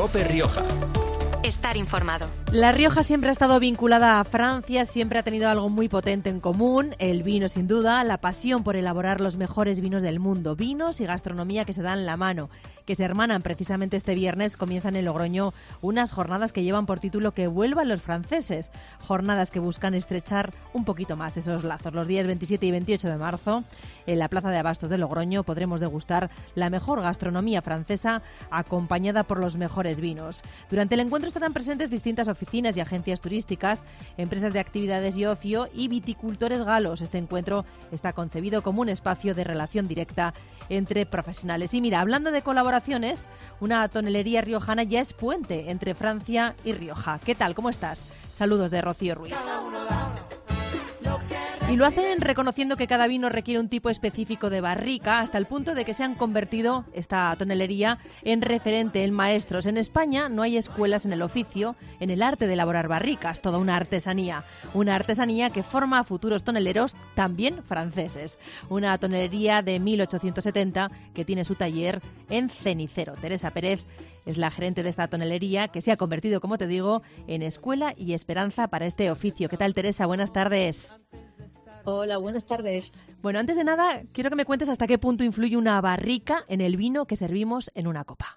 COPE Rioja. Estar informado. La Rioja siempre ha estado vinculada a Francia, siempre ha tenido algo muy potente en común, el vino sin duda, la pasión por elaborar los mejores vinos del mundo, vinos y gastronomía que se dan la mano, que se hermanan. Precisamente este viernes comienzan en Logroño unas jornadas que llevan por título Que vuelvan los franceses, jornadas que buscan estrechar un poquito más esos lazos. Los días 27 y 28 de marzo, en la Plaza de Abastos de Logroño, podremos degustar la mejor gastronomía francesa acompañada por los mejores vinos. Durante el encuentro estarán presentes distintas oficinas y agencias turísticas, empresas de actividades y ocio y viticultores galos. Este encuentro está concebido como un espacio de relación directa entre profesionales. Y mira, hablando de colaboraciones, una tonelería riojana ya es puente entre Francia y Rioja. ¿Qué tal? ¿Cómo estás? Saludos de Rocío Ruiz. Y lo hacen reconociendo que cada vino requiere un tipo específico de barrica, hasta el punto de que se han convertido esta tonelería en referente en maestros. En España no hay escuelas en el oficio, en el arte de elaborar barricas, toda una artesanía que forma a futuros toneleros también franceses. Una tonelería de 1870 que tiene su taller en Cenicero. Teresa Pérez es la gerente de esta tonelería que se ha convertido, como te digo, en escuela y esperanza para este oficio. ¿Qué tal, Teresa? Buenas tardes. Hola, buenas tardes. Bueno, antes de nada, quiero que me cuentes hasta qué punto influye una barrica en el vino que servimos en una copa.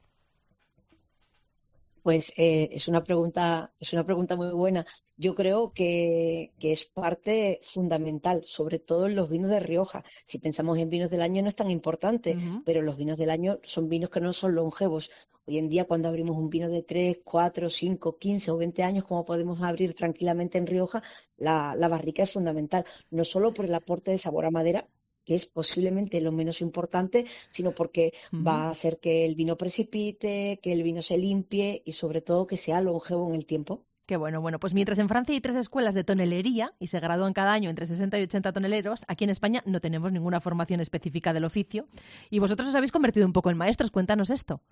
Pues es una pregunta muy buena. Yo creo que es parte fundamental, sobre todo en los vinos de Rioja. Si pensamos en vinos del año no es tan importante, pero los vinos del año son vinos que no son longevos. Hoy en día, cuando abrimos un vino de 3, 4, 5, 15 o 20 años, como podemos abrir tranquilamente en Rioja, la barrica es fundamental, no solo por el aporte de sabor a madera, que es posiblemente lo menos importante, sino porque va a hacer que el vino precipite, que el vino se limpie y sobre todo que sea longevo en el tiempo. Qué bueno. Bueno, pues mientras en Francia hay 3 escuelas de tonelería y se gradúan cada año entre 60 y 80 toneleros, aquí en España no tenemos ninguna formación específica del oficio y vosotros os habéis convertido un poco en maestros. Cuéntanos esto.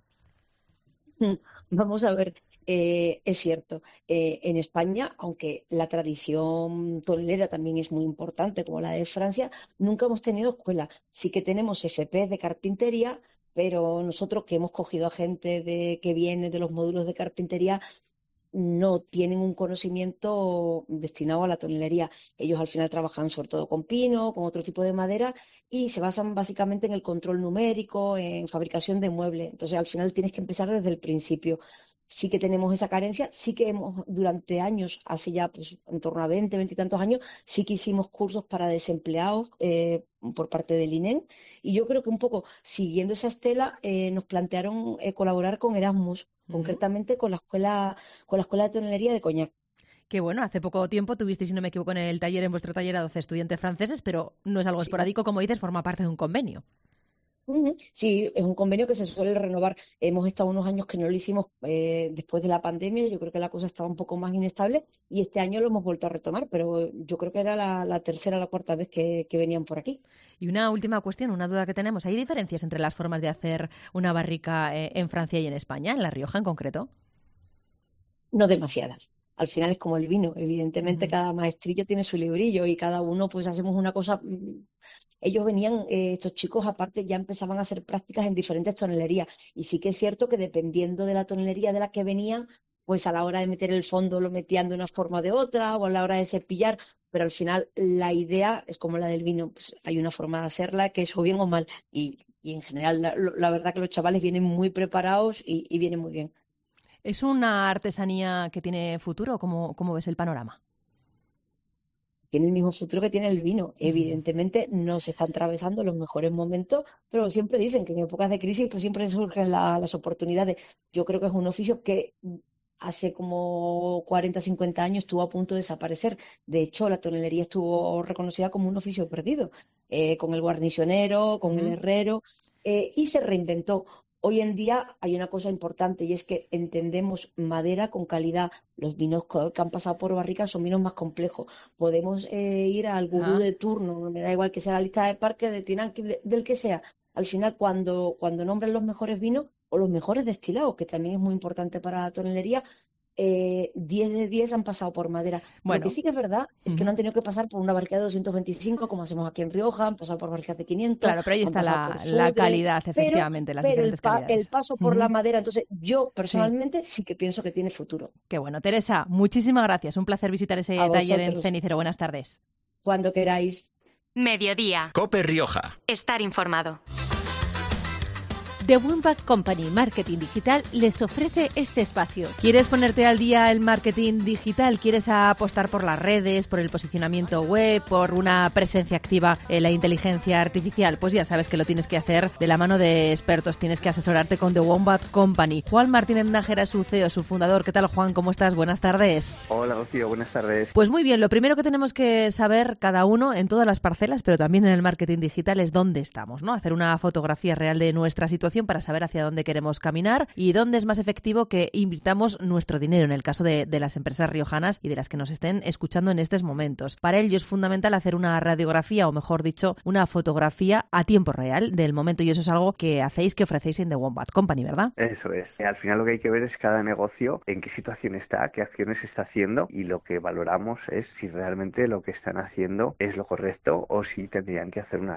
Vamos a ver, es cierto, en España, aunque la tradición tonelera también es muy importante, como la de Francia, nunca hemos tenido escuela. Sí que tenemos FP de carpintería, pero nosotros que hemos cogido a gente que viene de los módulos de carpintería, no tienen un conocimiento destinado a la tonelería. Ellos al final trabajan sobre todo con pino, con otro tipo de madera y se basan básicamente en el control numérico, en fabricación de muebles. Entonces al final tienes que empezar desde el principio. Sí que tenemos esa carencia, sí que hemos durante años, hace ya pues en torno a 20 y tantos años, sí que hicimos cursos para desempleados por parte del INEM y yo creo que un poco siguiendo esa estela nos plantearon colaborar con Erasmus, concretamente con la escuela de tonelería de Coñac. Que bueno, hace poco tiempo tuvisteis, si no me equivoco, en vuestro taller a 12 estudiantes franceses, pero no es algo esporádico, como dices, forma parte de un convenio. Sí, es un convenio que se suele renovar. Hemos estado unos años que no lo hicimos después de la pandemia. Yo creo que la cosa estaba un poco más inestable y este año lo hemos vuelto a retomar, pero yo creo que era la tercera o la cuarta vez que venían por aquí. Y una última cuestión, una duda que tenemos. ¿Hay diferencias entre las formas de hacer una barrica en Francia y en España, en La Rioja en concreto? No demasiadas. Al final es como el vino. Evidentemente cada maestrillo tiene su librillo y cada uno pues hacemos una cosa. Ellos venían, estos chicos aparte ya empezaban a hacer prácticas en diferentes tonelerías y sí que es cierto que dependiendo de la tonelería de la que venían, pues a la hora de meter el fondo lo metían de una forma o de otra o a la hora de cepillar, pero al final la idea es como la del vino, pues hay una forma de hacerla que es o bien o mal y en general la verdad que los chavales vienen muy preparados y vienen muy bien. ¿Es una artesanía que tiene futuro? ¿Cómo ves el panorama? Tiene el mismo futuro que tiene el vino. Evidentemente no se están atravesando los mejores momentos, pero siempre dicen que en épocas de crisis pues siempre surgen las oportunidades. Yo creo que es un oficio que hace como 40, 50 años estuvo a punto de desaparecer. De hecho, la tonelería estuvo reconocida como un oficio perdido, con el guarnicionero, con el herrero, y se reinventó. Hoy en día hay una cosa importante y es que entendemos madera con calidad. Los vinos que han pasado por barricas son vinos más complejos. Podemos ir al gurú de turno, me da igual que sea la lista de Parker, de Tinán, del que sea. Al final, cuando nombran los mejores vinos o los mejores destilados, que también es muy importante para la tonelería, 10 de 10 han pasado por madera. Bueno. Lo que sí que es verdad es que no han tenido que pasar por una barrica de 225, como hacemos aquí en Rioja, han pasado por barricas de 500. Claro, pero ahí está la calidad, efectivamente, las diferentes calidades. El paso por la madera, entonces yo personalmente sí que pienso que tiene futuro. Qué bueno. Teresa, muchísimas gracias. Un placer visitar ese taller en Cenicero. Buenas tardes. Cuando queráis. Mediodía. COPE Rioja. Estar informado. The Wombat Company Marketing Digital les ofrece este espacio. ¿Quieres ponerte al día en marketing digital? ¿Quieres apostar por las redes, por el posicionamiento web, por una presencia activa en la inteligencia artificial? Pues ya sabes que lo tienes que hacer de la mano de expertos. Tienes que asesorarte con The Wombat Company. Juan Martínez Nájera es su CEO, su fundador. ¿Qué tal, Juan? ¿Cómo estás? Buenas tardes. Hola, Rocío. Buenas tardes. Pues muy bien. Lo primero que tenemos que saber cada uno en todas las parcelas, pero también en el marketing digital, es dónde estamos, ¿no? Hacer una fotografía real de nuestra situación para saber hacia dónde queremos caminar y dónde es más efectivo que invirtamos nuestro dinero, en el caso de las empresas riojanas y de las que nos estén escuchando en estos momentos. Para ello es fundamental hacer una radiografía, o mejor dicho, una fotografía a tiempo real del momento, y eso es algo que ofrecéis en The Wombat Company, ¿verdad? Eso es. Al final lo que hay que ver es cada negocio, en qué situación está, qué acciones está haciendo, y lo que valoramos es si realmente lo que están haciendo es lo correcto o si tendrían que hacer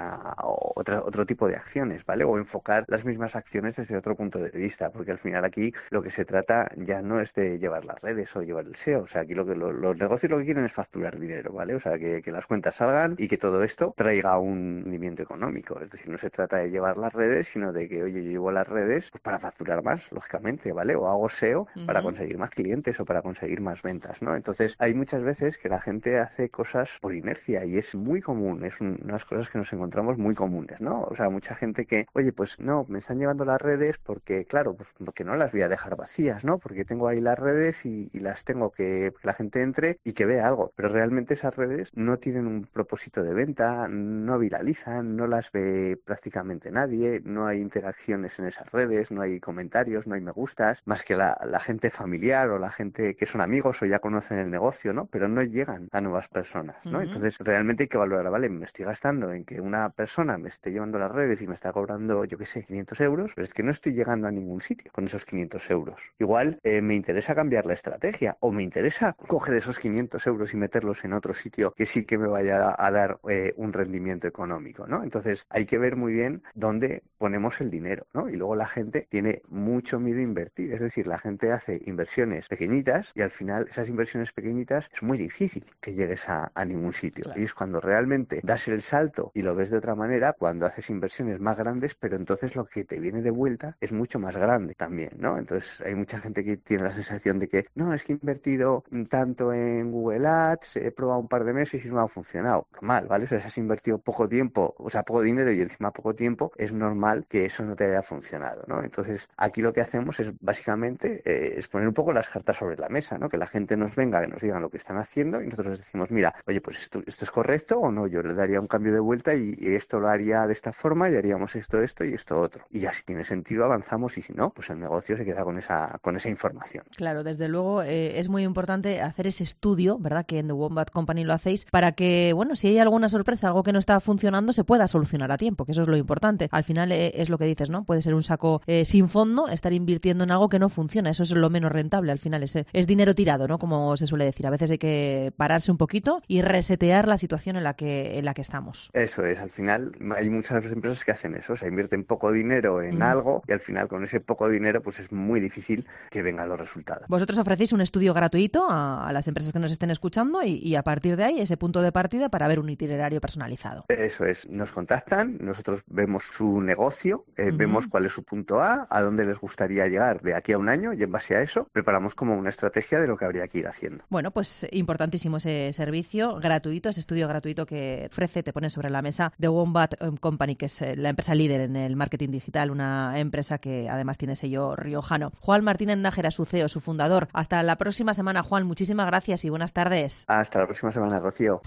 otro tipo de acciones, ¿vale? O enfocar las mismas acciones desde otro punto de vista, porque al final aquí lo que se trata ya no es de llevar las redes o llevar el SEO, o sea, aquí los negocios lo que quieren es facturar dinero, ¿vale? O sea, que las cuentas salgan y que todo esto traiga un rendimiento económico, es decir, no se trata de llevar las redes, sino de que, oye, yo llevo las redes pues para facturar más, lógicamente, ¿vale? O hago SEO para conseguir más clientes o para conseguir más ventas, ¿no? Entonces, hay muchas veces que la gente hace cosas por inercia y es muy común, es unas cosas que nos encontramos muy comunes, ¿no? O sea, mucha gente que, oye, pues no, me están llevando las redes porque, claro, pues porque no las voy a dejar vacías, ¿no? Porque tengo ahí las redes y las tengo que la gente entre y que vea algo. Pero realmente esas redes no tienen un propósito de venta, no viralizan, no las ve prácticamente nadie, no hay interacciones en esas redes, no hay comentarios, no hay me gustas, más que la gente familiar o la gente que son amigos o ya conocen el negocio, ¿no? Pero no llegan a nuevas personas, ¿no? Entonces realmente hay que valorar, ¿vale? Me estoy gastando en que una persona me esté llevando las redes y me está cobrando, yo qué sé, 500 euros, pero es que no estoy llegando a ningún sitio con esos 500 euros. Igual me interesa cambiar la estrategia o me interesa coger esos 500 euros y meterlos en otro sitio que sí que me vaya a dar un rendimiento económico, ¿no? Entonces hay que ver muy bien dónde ponemos el dinero, ¿no? Y luego la gente tiene mucho miedo a invertir, es decir, la gente hace inversiones pequeñitas y al final esas inversiones pequeñitas es muy difícil que llegues a ningún sitio. Claro. Y es cuando realmente das el salto y lo ves de otra manera, cuando haces inversiones más grandes, pero entonces lo que te viene de vuelta es mucho más grande también, ¿no? Entonces hay mucha gente que tiene la sensación de que no, es que he invertido tanto en Google Ads, he probado un par de meses y no ha funcionado. Normal, ¿vale? O sea, si has invertido poco tiempo, o sea, poco dinero y encima poco tiempo, es normal que eso no te haya funcionado, ¿no? Entonces aquí lo que hacemos es básicamente es poner un poco las cartas sobre la mesa, ¿no? Que la gente nos venga, que nos digan lo que están haciendo y nosotros les decimos, mira, oye, pues esto es correcto o no, yo le daría un cambio de vuelta y esto lo haría de esta forma y haríamos esto y esto otro. Y ya si tiene sentido avanzamos y si no, pues el negocio se queda con esa información. Claro, desde luego es muy importante hacer ese estudio, ¿verdad? Que en The Wombat Company lo hacéis para que, bueno, si hay alguna sorpresa, algo que no está funcionando, se pueda solucionar a tiempo, que eso es lo importante. Al final es lo que dices, ¿no? Puede ser un saco sin fondo, estar invirtiendo en algo que no funciona, eso es lo menos rentable. Al final es dinero tirado, ¿no? Como se suele decir. A veces hay que pararse un poquito y resetear la situación en la que estamos. Eso es, al final hay muchas empresas que hacen eso, o sea, invierten poco dinero en algo y al final con ese poco dinero pues es muy difícil que vengan los resultados. Vosotros ofrecéis un estudio gratuito a las empresas que nos estén escuchando y a partir de ahí ese punto de partida para ver un itinerario personalizado. Eso es, nos contactan, nosotros vemos su negocio, vemos cuál es su punto A dónde les gustaría llegar de aquí a un año y en base a eso preparamos como una estrategia de lo que habría que ir haciendo. Bueno, pues importantísimo ese servicio gratuito, ese estudio gratuito que ofrece, te pone sobre la mesa The Wombat Company, que es la empresa líder en el marketing digital, una empresa que además tiene sello riojano. Juan Martínez Nájera, su CEO, su fundador. Hasta la próxima semana, Juan. Muchísimas gracias y buenas tardes. Hasta la próxima semana, Rocío.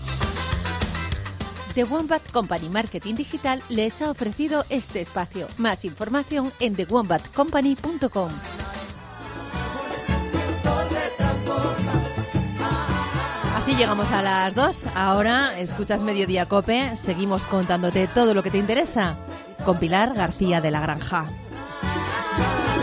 The Wombat Company Marketing Digital les ha ofrecido este espacio. Más información en thewombatcompany.com. Así llegamos a las 2. Ahora escuchas Mediodía COPE. Seguimos contándote todo lo que te interesa con Pilar García de la Granja.